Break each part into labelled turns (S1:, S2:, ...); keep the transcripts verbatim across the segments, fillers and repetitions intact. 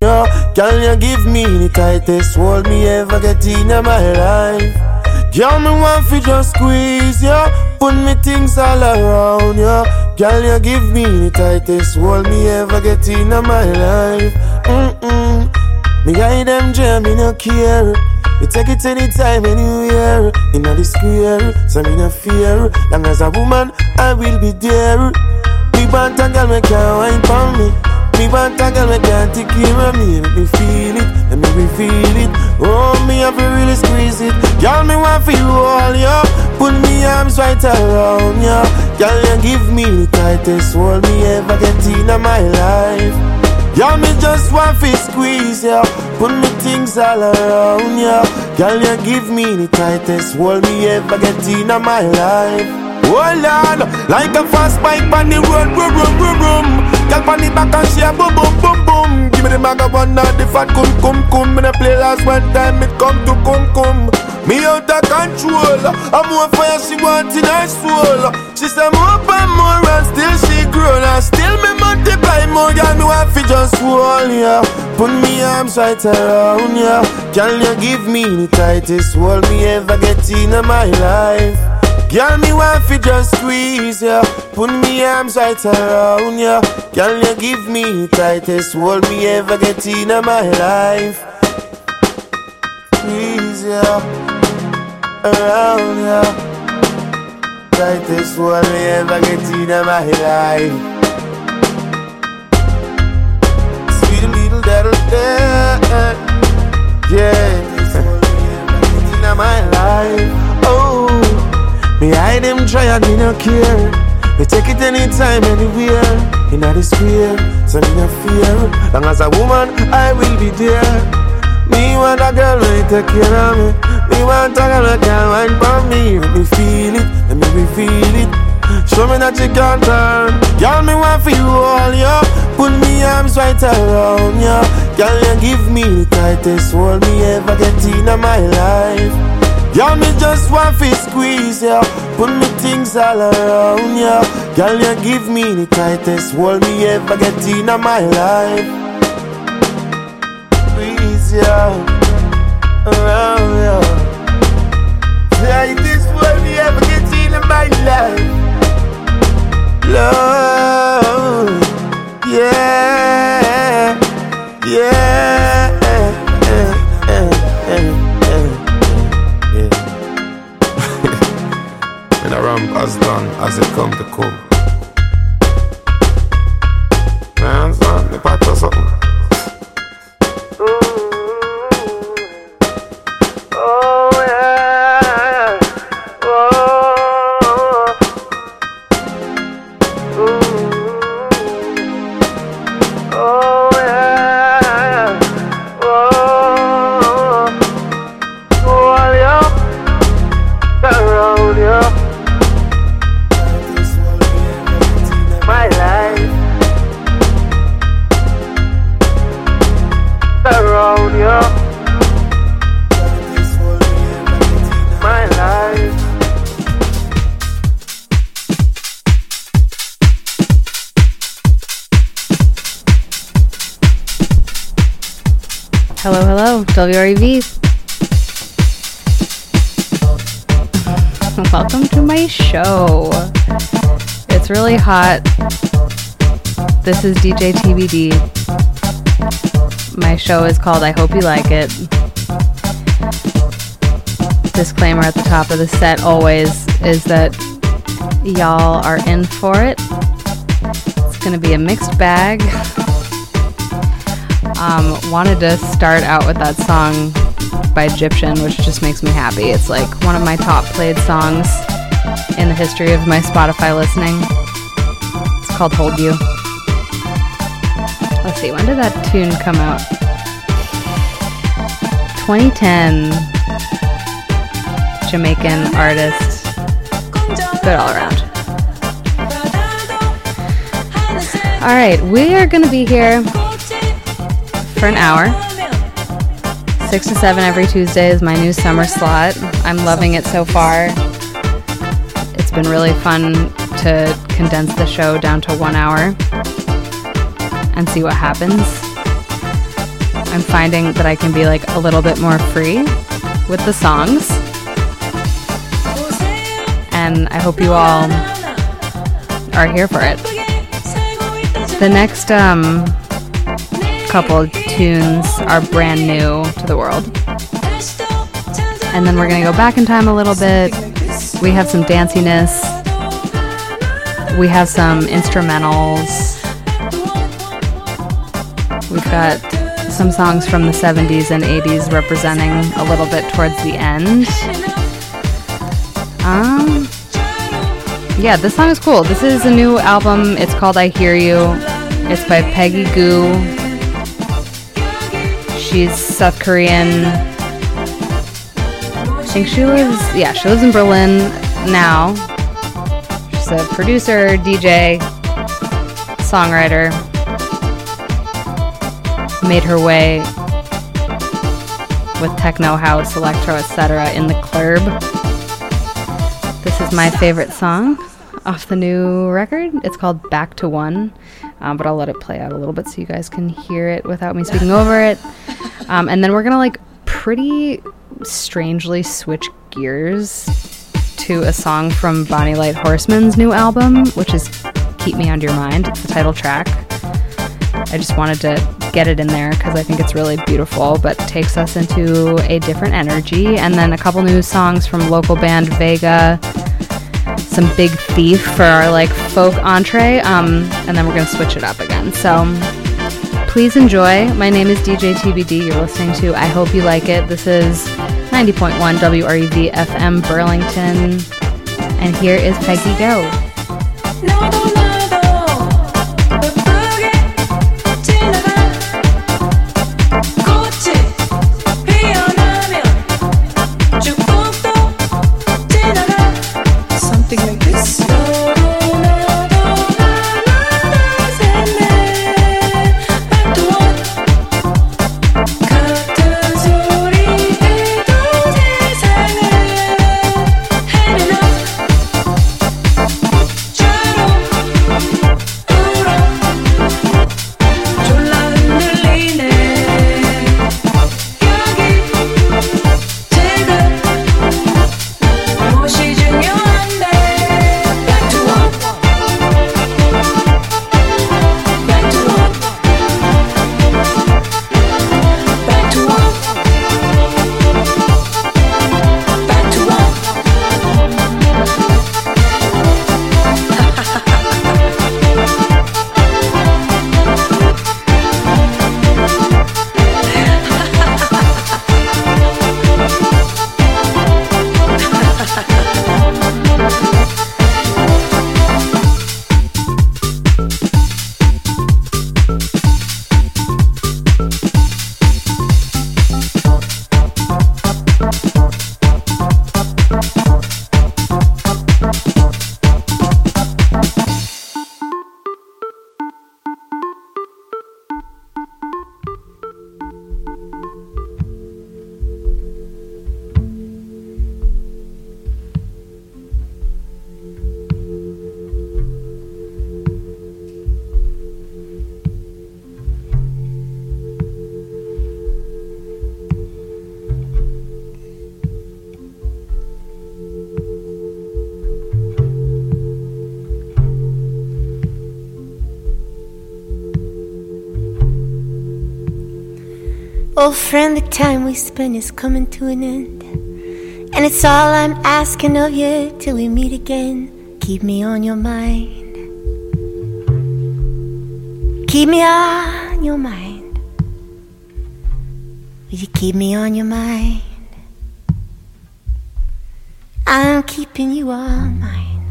S1: yeah. Can you give me the tightest hold me ever get in my life? Girl, me want fi just squeeze ya, yeah. Put me things all around ya, yeah. Girl, you give me the tightest hold me ever get in my life. Mm-mm. Me guide them jam, me no care. We take it anytime, anywhere. In the square, so me no fear. Long as a woman, I will be there. Me want a girl, me can't wine for me. Me want a girl, me can't take care of me. Let me feel it, let me feel it. Oh, me have to really squeeze it. Girl, me want for you all, yo. Put me arms right around, yo. Girl, you give me the tightest hold me ever get in my life. Girl, me just want to squeeze, yeah. Put me things all around, yeah. Girl, you give me the tightest hold me ever get in my life. Hold on, like a fast bike on the road, boom, boom, boom, boom. Girl, on the back and she a boom, boom, boom, boom. Give me the maga one, not the fat cum, cum, cum. Me the play last one time, it come to cum, cum. Me out of control, I'm more fire she want in her soul. She say more and more and still she grown. And still me multiply more, girl, me want fi just hold ya. Put me arms right around ya. Can you give me the tightest hold me ever get in my life? Girl, me want fi just squeeze ya. Put me arms right around ya. Can you give me the tightest hold me ever get in my life? Squeeze ya, around ya. Tightest hold me ever get in my life. Sweet little little day, yeah. Tightest hold me ever get in my life. Oh. Me hide them try and me no care. Me take it anytime, anywhere. In the square, so me no fear. Long as a woman, I will be there. Me want a girl when take care of me. Me want a girl that can wine for me. Let me feel it, let me feel it. Show me that you can't turn. Girl, me want for you all, yo. Put me arms right around, yo. Girl, you give me the tightest hold me ever get in my life. Girl, me just want to squeeze, yeah. Put me things all around, yeah. Girl, you give me the tightest hold me ever get in my life. Squeeze, yeah, around, yeah. Tightest hold me ever get in my life. Love, yeah, yeah. And I ramp as long as it come to come. Man, son, me pack or something. Oh yeah, oh, oh yeah, oh, all you around you. My life around you. My life.
S2: Hello, hello, W R E V. Welcome to my show. It's really hot. This is D J T B D. My show is called I Hope You Like It. Disclaimer at the top of the set always is that y'all are in for it. It's gonna be a mixed bag. Um, wanted to start out with that song by Egyptian, which just makes me happy. It's like one of my top played songs in the history of my Spotify listening. It's called Hold You. Let's see, when did that tune come out? twenty ten. Jamaican artist. Good all around. Alright, we are going to be here for an hour. six to seven every Tuesday is my new summer slot. I'm loving it so far. It's been really fun to condense the show down to one hour and see what happens. I'm finding that I can be like a little bit more free with the songs. And I hope you all are here for it. The next um, couple tunes are brand new to the world. And then we're going to go back in time a little bit. We have some danciness. We have some instrumentals. We've got some songs from the seventies and eighties representing a little bit towards the end. Um, yeah, this song is cool. This is a new album. It's called I Hear You. It's by Peggy Gou. She's South Korean. I think she lives, yeah, she lives in Berlin now. She's a producer, D J, songwriter. Made her way with techno, house, electro, et cetera in the club. This is my favorite song off the new record. It's called Back to One, um, but I'll let it play out a little bit so you guys can hear it without me speaking over it. Um, and then we're gonna like pretty strangely switch gears to a song from Bonnie Light Horseman's new album, which is Keep Me On Your Mind. It's the title track. I just wanted to get it in there because I think it's really beautiful, but takes us into a different energy. And then a couple new songs from local band Vega, some Big Thief for our like folk entree, um, and then we're gonna switch it up again. So please enjoy. My name is D J T B D. You're listening to I Hope You Like It. This is ninety point one W R E V F M Burlington, and here is Peggy Gou.
S3: Oh friend, the time we spend is coming to an end, and it's all I'm asking of you till we meet again. Keep me on your mind. Keep me on your mind. Will you keep me on your mind? I'm keeping you on mine.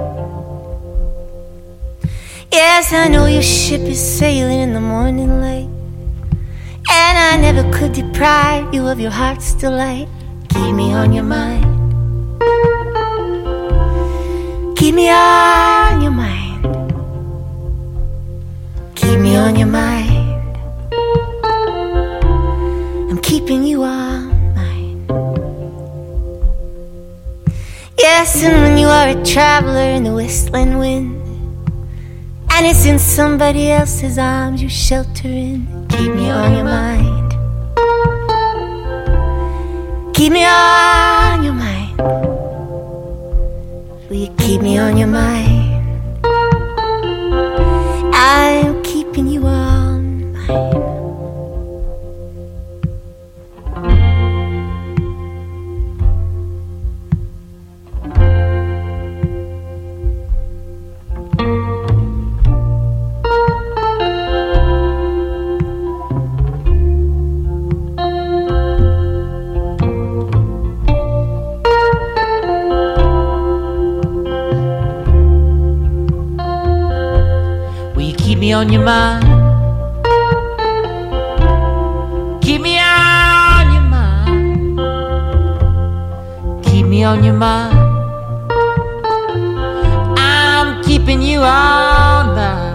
S3: Yes, I know your ship is sailing in the morning light, and I never could deprive you of your heart's delight. Keep me on your mind. Keep me on your mind. Keep me on your mind. I'm keeping you on mine. Yes, and when you are a traveler in the westland wind, and it's in somebody else's arms you shelter in, keep me on your mind. keep me on your mind? Will you keep me on your mind? I'm keeping you on mine.
S4: On your mind, keep me on your mind, keep me on your mind. I'm keeping you on mine.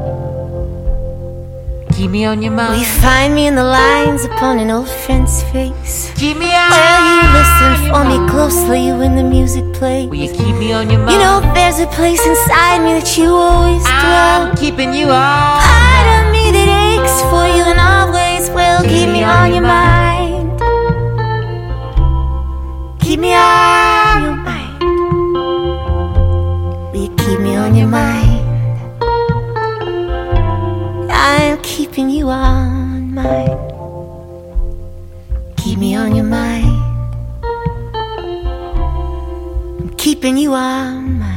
S4: Keep me on your mind.
S3: Will you find me in the lines upon an old friend's face?
S4: Keep me on.
S3: Will you listen for me closely when the music plays?
S4: Will you keep me on your mind?
S3: You know there's a place inside me that you always dwell.
S4: I'm keeping you on.
S3: Part of me that aches for you and always will. Keep me on your mind. Keep me on your mind. Will you keep me on your mind? I'm keeping you on mine. Keep me on your mind. I'm keeping you on mine.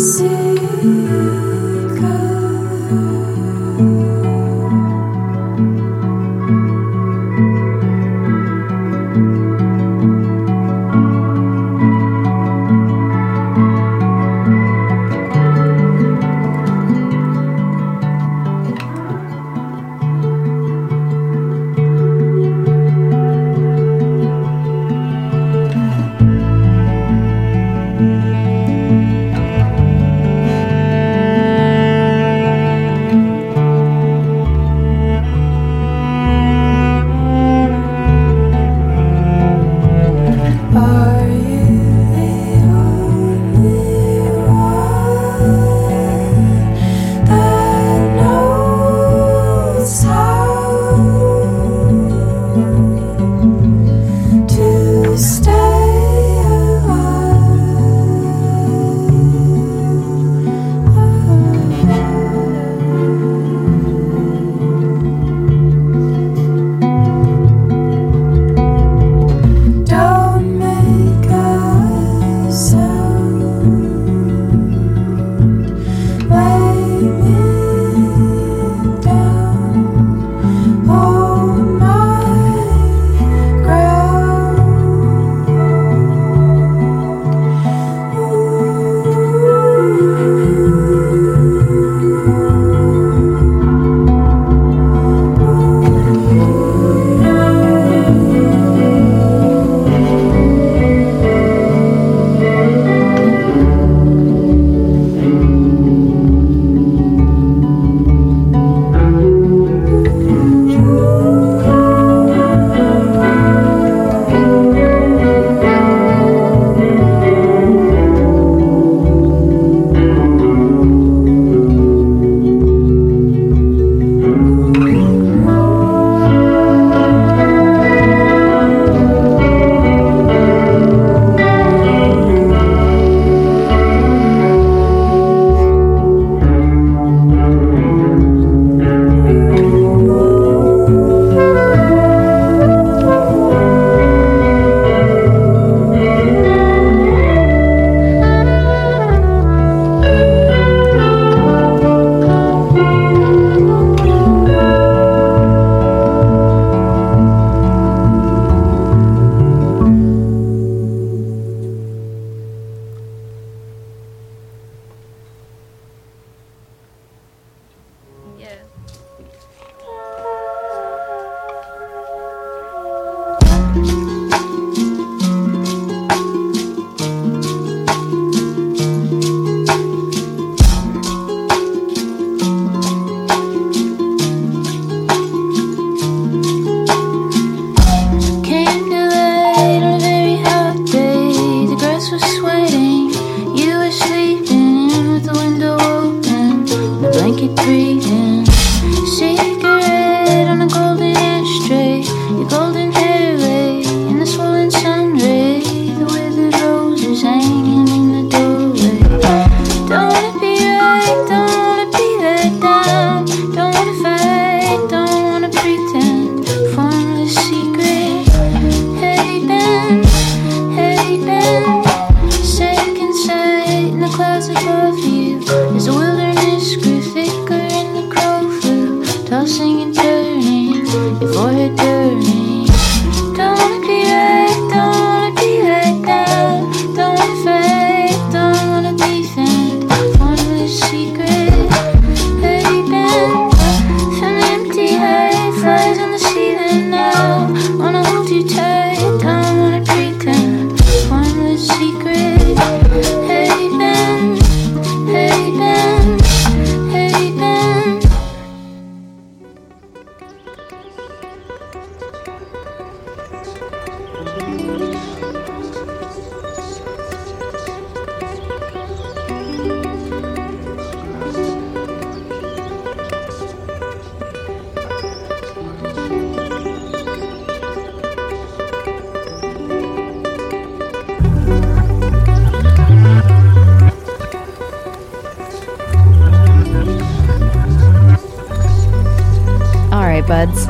S2: Buds.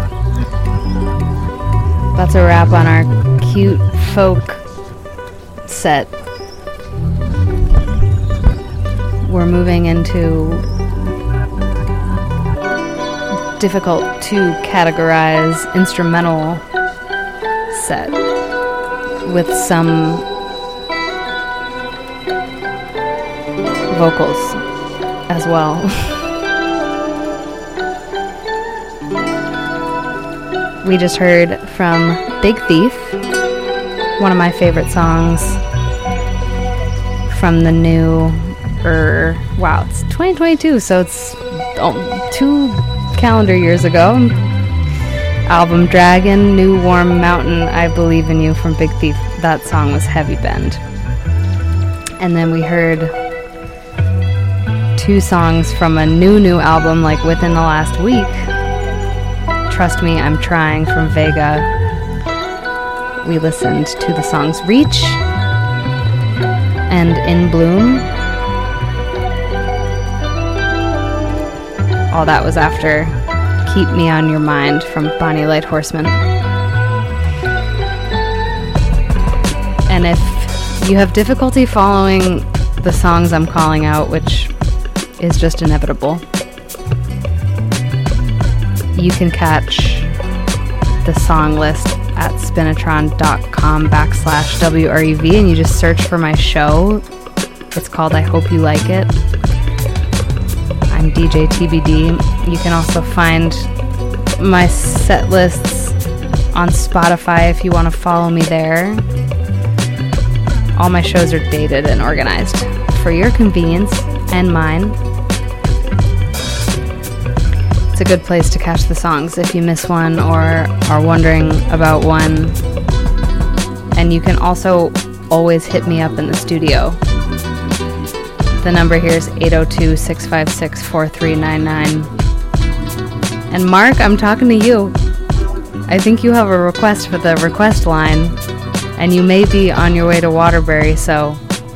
S2: That's a wrap on our cute folk set. we're moving into difficult to categorize instrumental set with some vocals as well. We just heard from Big Thief, one of my favorite songs from the new, er, wow, it's twenty twenty-two, so it's oh, two calendar years ago. Album Dragon, New Warm Mountain, I Believe in You from Big Thief. That song was Heavy Bend. And then we heard two songs from a new, new album, like within the last week. Trust Me, I'm Trying from Vega. We listened to the songs Reach and In Bloom. All that was after Keep Me on Your Mind from Bonnie Light Horseman. And if you have difficulty following the songs I'm calling out, which is just inevitable, you can catch the song list at spinatron.com backslash WREV, and you just search for my show. It's called I Hope You Like It. I'm D J T B D. You can also find my set lists on Spotify if you want to follow me there. All my shows are dated and organized for your convenience and mine. It's a good place to catch the songs if you miss one or are wondering about one. And you can also always hit me up in the studio. The number here is eight oh two, six five six, four three nine nine. And Mark, I'm talking to you. I think you have a request for the request line, and you may be on your way to Waterbury, so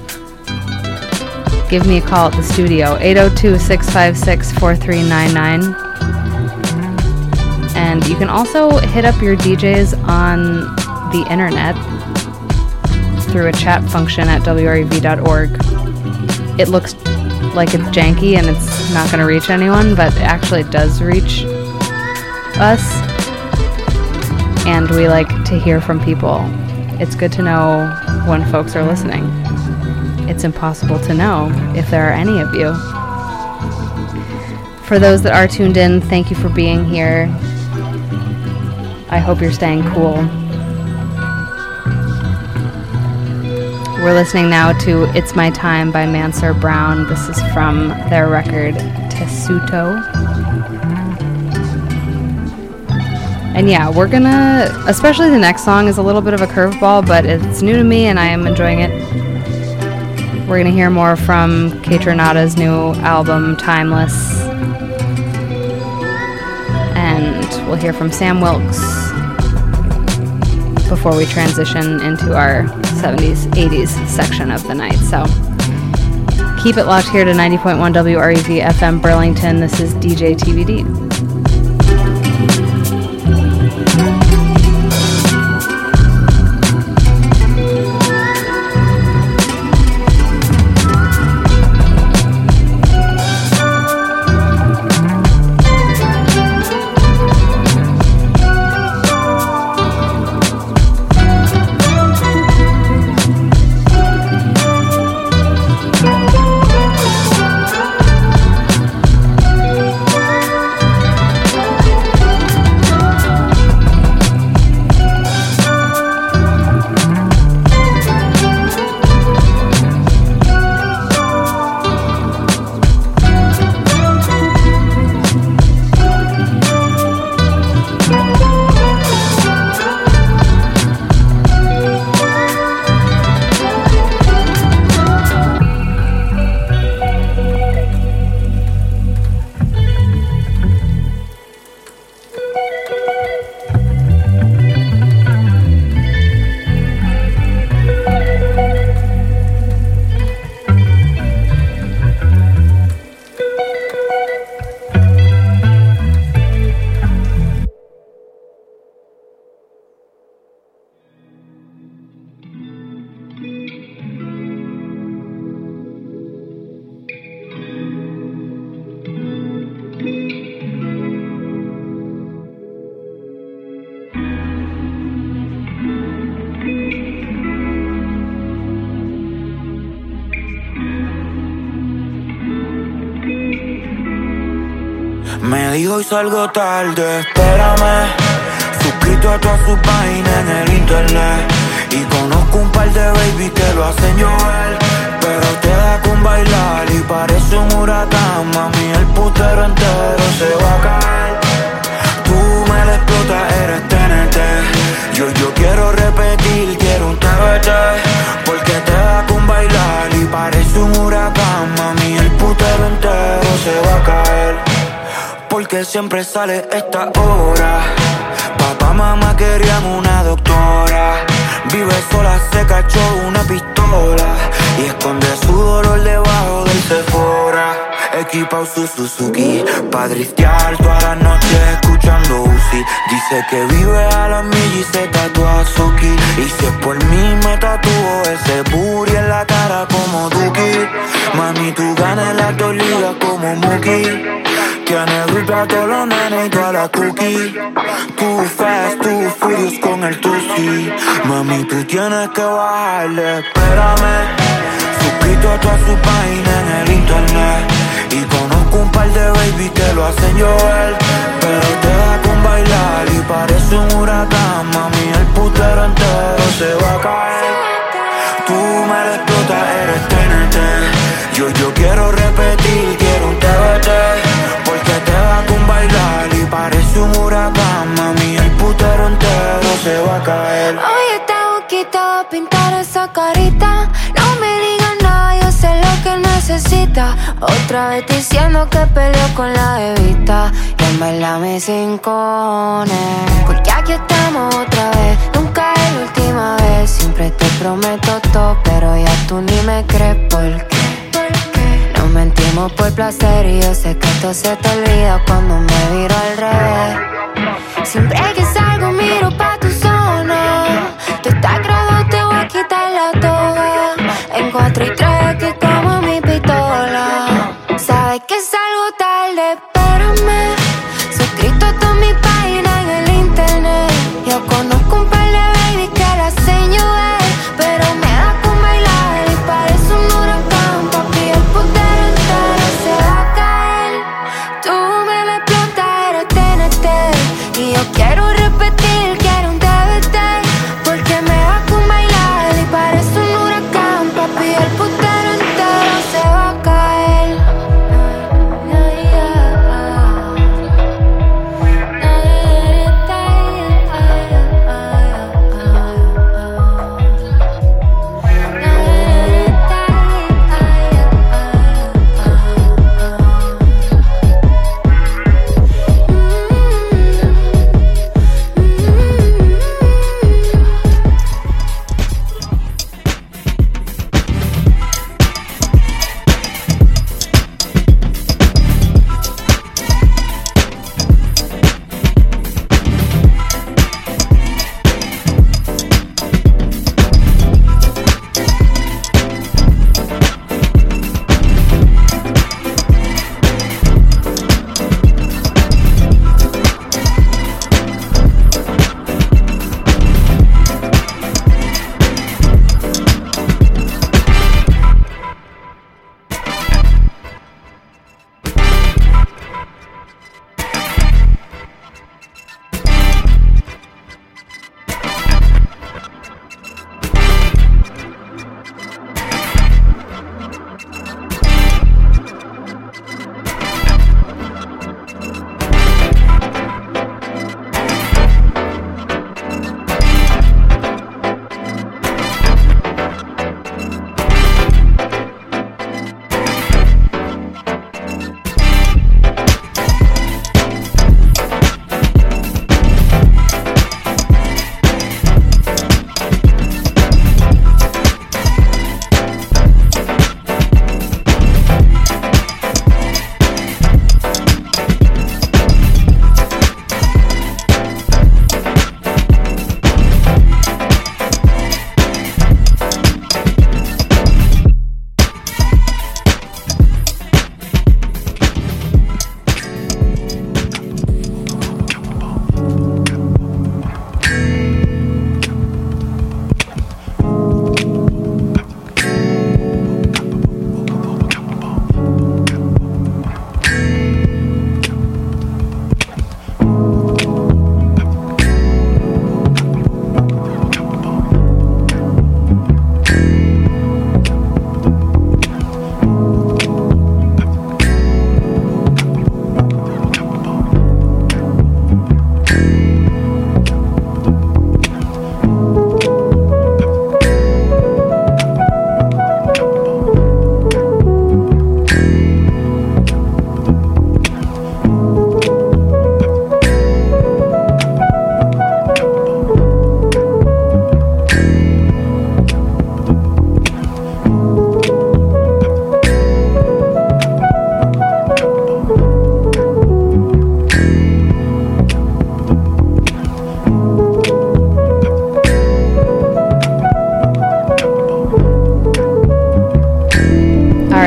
S2: give me a call at the studio, eight oh two, six five six, four three nine nine. And you can also hit up your D Js on the internet through a chat function at W R E V dot org. It looks like it's janky and it's not going to reach anyone, but it actually does reach us. And we like to hear from people. It's good to know when folks are listening. It's impossible to know if there are any of you. For those that are tuned in, thank you for being here. I hope you're staying cool. We're listening now to It's My Time by Mansur Brown. This is from their record Tessuto. And yeah, we're gonna, especially the next song is a little bit of a curveball, but it's new to me and I am enjoying it. We're gonna hear more from Kaytranada's new album, Timeless. And we'll hear from Sam Wilkes before we transition into our seventies, eighties section of the night. So keep it locked here to ninety point one W R E V F M Burlington. This is D J T V D.
S5: Me dijo y salgo tarde, espérame. Suscrito a todas sus páginas en el internet. Y conozco un par de baby que lo hacen llover. Pero te da con bailar y parece un huracán. Mami, el putero entero se va a caer. Tú me la explotas, eres T N T. Yo, yo quiero repetir, quiero un T V T. Porque te da con bailar y parece un huracán. Mami, el putero entero se va a caer. Porque siempre sale esta hora. Papá, mamá querían una doctora. Vive sola, se cachó una pistola y esconde su dolor debajo del Sephora. Equipado su Suzuki pa' driftear todas las noches escuchando Uzi. Dice que vive a la milla y se tatúa Suki. Y si es por mí me tatúo ese booty en la cara como Duki. Mami, tú ganas las dos ligas como Mookie. Tiene grip a todos los nenes y todas las cookies. Too fast, too furious con el Tusi. Mami, tú tienes que bajarle, espérame. Suscrito a todas sus páginas en el internet. Y conozco un par de baby que lo hacen llover. Pero te da con bailar y parece un huracán. Mami, el putero entero se va a caer. Tú me la explotas, eres T N T. Yo, yo quiero repetir, quiero un T V T. Porque te da con bailar y parece un huracán. Mami, el putero entero se va a caer.
S3: Oye, esta boquita va a pintar esa carita. No me digas nada, yo sé lo que necesita. Otra vez diciendo que peleó con la bebita. Y en verdad me sincone. Porque aquí estamos otra vez. Nunca es la última vez. Siempre te prometo todo, pero ya tú ni me crees por qué. Nos mentimos por placer y yo sé que esto se te olvida cuando me viro al revés. Siempre que salgo miro pa' tu zona. Tú estás grabado, te voy a quitar la toga. En cuatro y tres que como mi pistola. Sabes que salgo tarde, espérame. Suscrito a todas mis páginas en el internet. Yo conozco un par de babies que la hacen llover. Pero me da con bailar y parece un huracán. Papi, el putero entero se va a caer. Tú me la explotas, eres T N T. Y yo quiero repetir, quiero un D V D. Porque me da con bailar y parece un huracán. Papi, el putero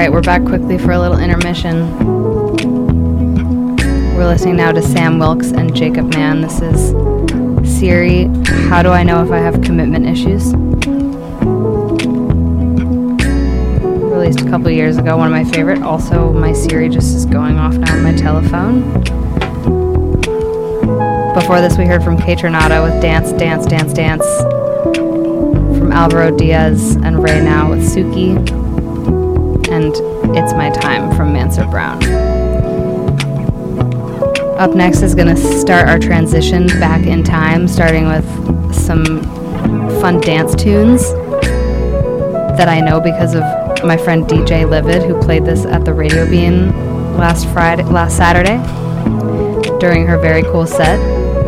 S2: right, we're back quickly for a little intermission. We're listening now to Sam Wilkes and Jacob Mann. This is Siri, How Do I Know If I Have Commitment Issues? Released a couple years ago, one of my favorite. Also, my Siri just is going off now on my telephone. Before this, we heard from Kay Tornado with Dance, Dance, Dance, Dance. From Alvaro Diaz and Ray Now with Suki. And It's My Time from Mansur Brown. Up next is going to start our transition back in time, starting with some fun dance tunes that I know because of my friend D J Livid, who played this at the Radio Bean last Friday, last Saturday, during her very cool set.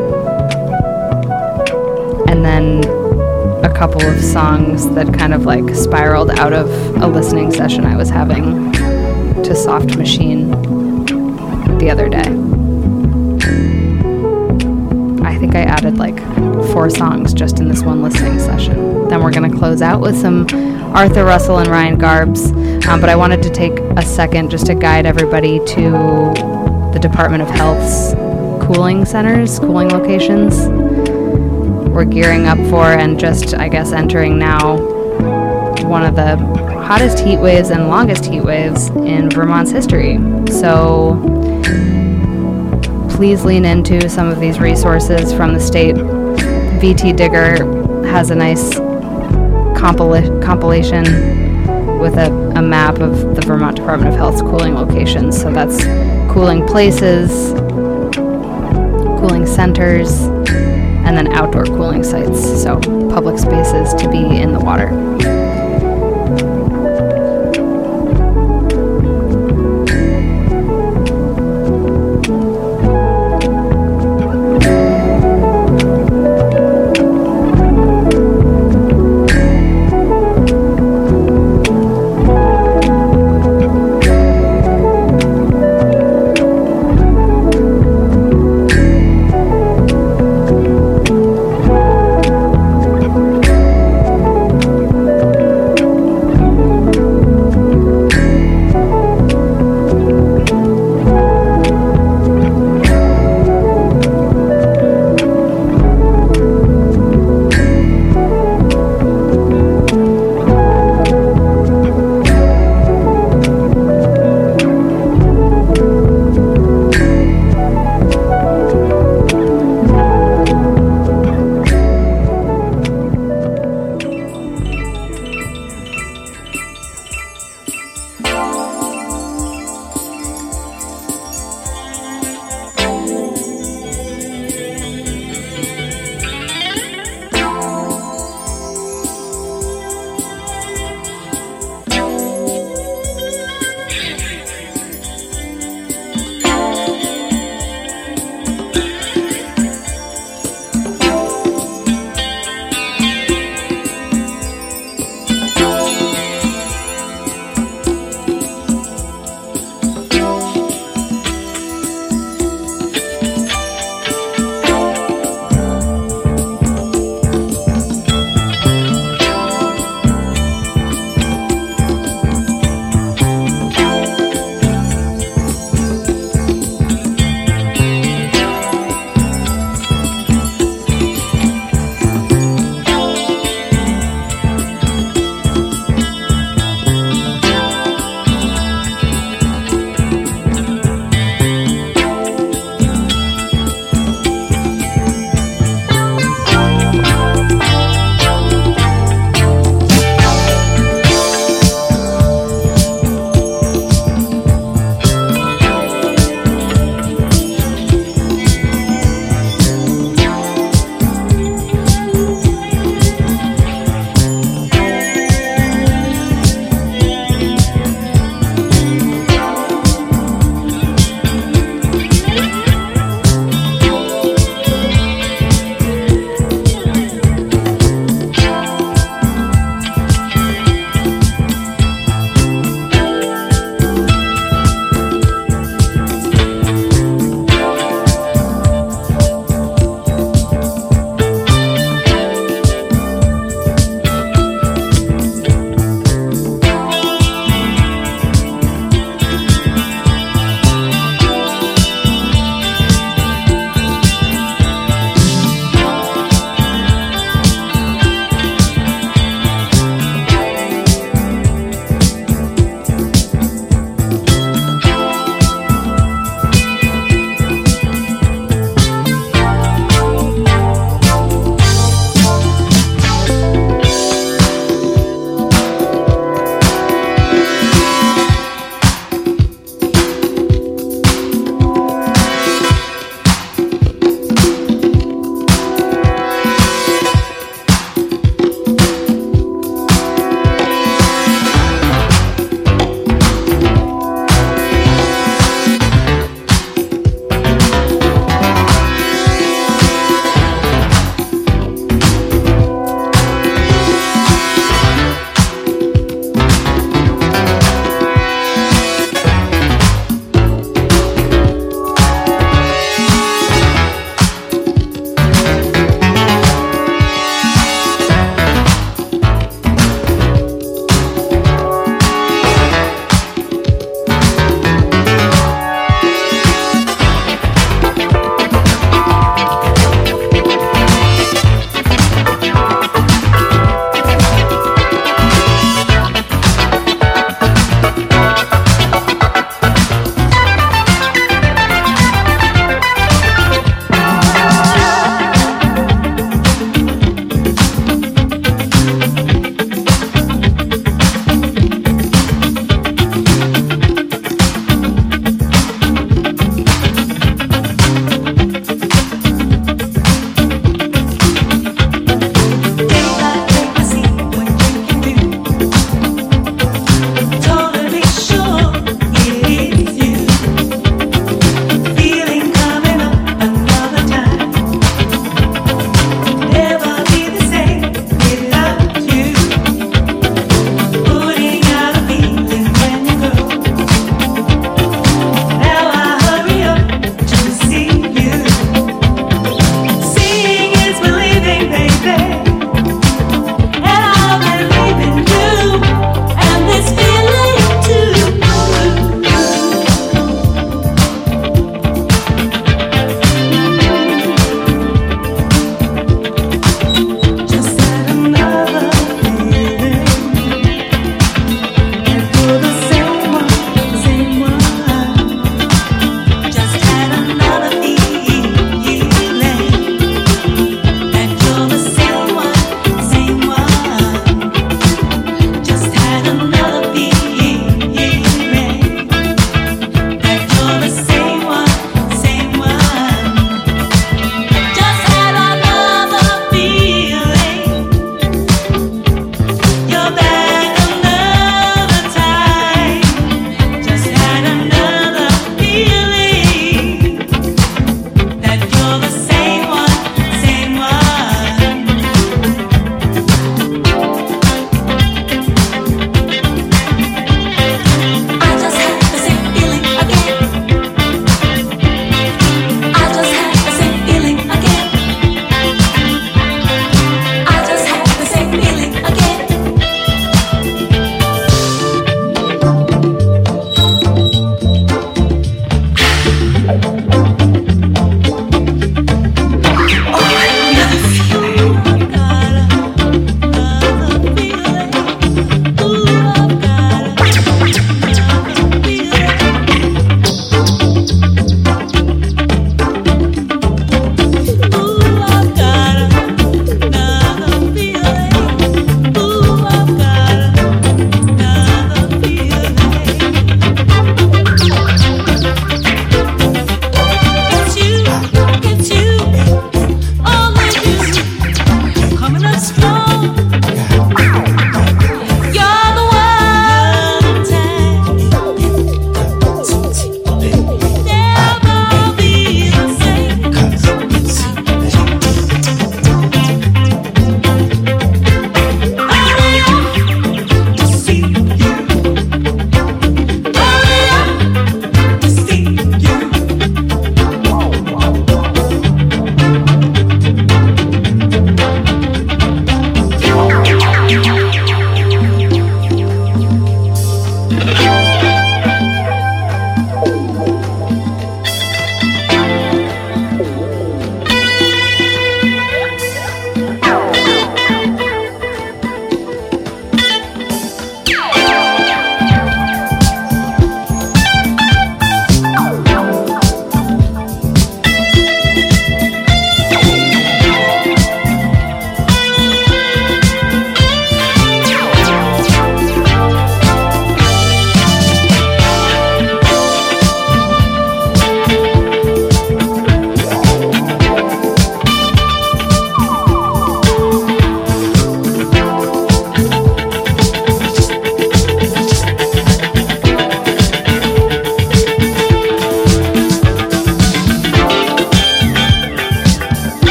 S2: And then a couple of songs that kind of like spiraled out of a listening session I was having to Soft Machine the other day. I think I added like four songs just in this one listening session. Then we're going to close out with some Arthur Russell and Ryan Garbs, um, but I wanted to take a second just to guide everybody to the Department of Health's cooling centers, cooling locations. We're gearing up for and just, I guess, entering now one of the hottest heat waves and longest heat waves in Vermont's history. So please lean into some of these resources from the state. V T Digger has a nice compila- compilation with a, a map of the Vermont Department of Health's cooling locations. So that's cooling places, cooling centers, and then outdoor cooling sites, so public spaces to be in the water.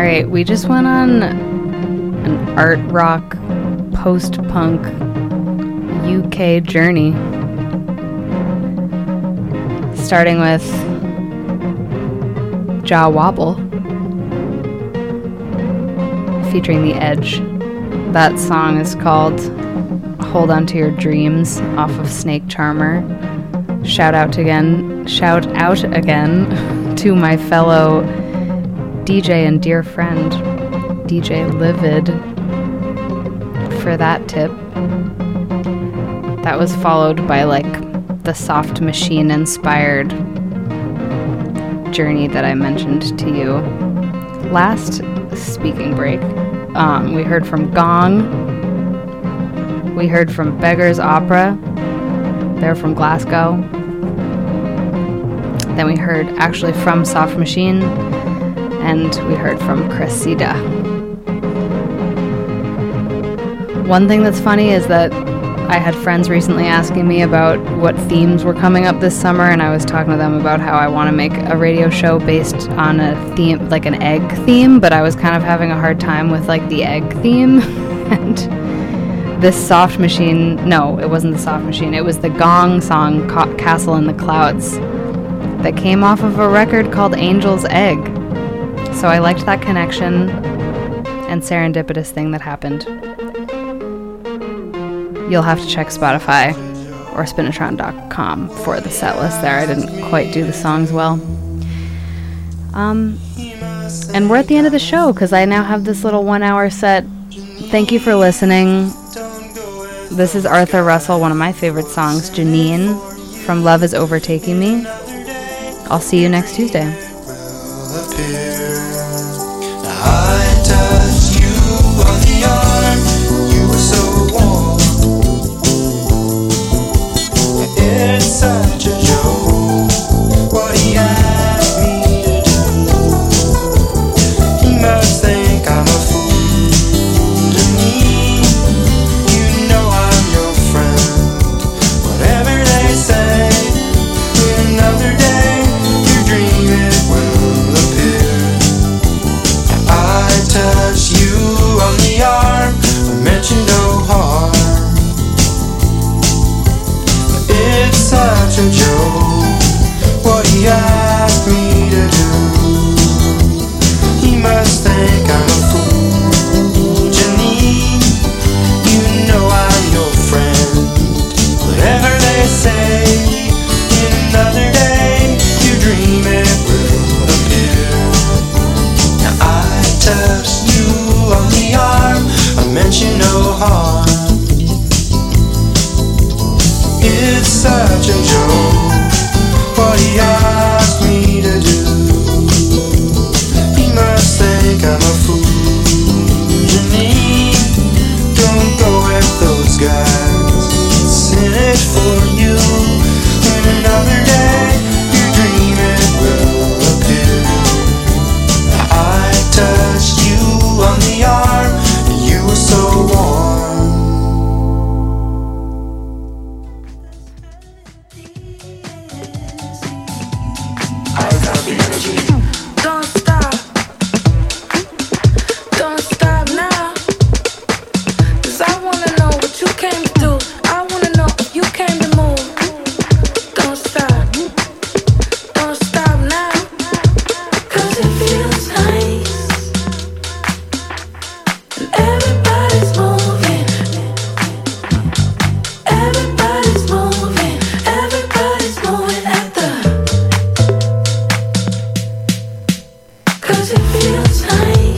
S2: Alright, we just went on an art rock, post-punk U K journey. Starting with Jaw Wobble, featuring The Edge. That song is called Hold On To Your Dreams off of Snake Charmer. Shout out again, shout out again to my fellow D J and dear friend, D J Livid, for that tip. That was followed by like the Soft Machine inspired journey that I mentioned to you last speaking break. Um, we heard from Gong. We heard from Beggars Opera. They're from Glasgow. Then we heard actually from Soft Machine, and we heard from Cressida. One thing that's funny is that I had friends recently asking me about what themes were coming up this summer, and I was talking to them about how I want to make a radio show based on a theme, like an egg theme, but I was kind of having a hard time with like the egg theme. And this Soft Machine, no, it wasn't the Soft Machine, it was the Gong song, Ca- Castle in the Clouds, that came off of a record called Angel's Egg. So I liked that connection and serendipitous thing that happened. You'll have to check Spotify or spinatron dot com for the set list there. I didn't quite do the songs well. Um, and we're at the end of the show because I now have this little one hour set. Thank you for listening. This is Arthur Russell, one of my favorite songs, Janine, from Love Is Overtaking Me. I'll see you next Tuesday.
S5: I touched you on the arm, you were so warm. It's such a joke what he asked me to do. He must think I'm a fool to me. You know I'm your friend. Whatever they say, another day your dream it will appear. I touched you on the arm, I mentioned no harm. It's such a joke what he asked me to do. He must think I'm a fool, Janine. You know I'm your friend. Whatever they say, in another day your dream it will appear. Now I touched you on the arm, I mentioned no harm. It's such a joke what he asked me to do. He must think I'm a fool, Janine. Don't go with those guys. It's in it for you. In another day your dream it will appear. I touched you on the arm and you were so warm.
S6: Don't stop, don't stop now. 'Cause I wanna know what you came to do. I wanna know if you came to move. Don't stop, don't stop now. 'Cause it feels nice and everybody's moving. Everybody's moving, everybody's moving at the. 'Cause it feels nice.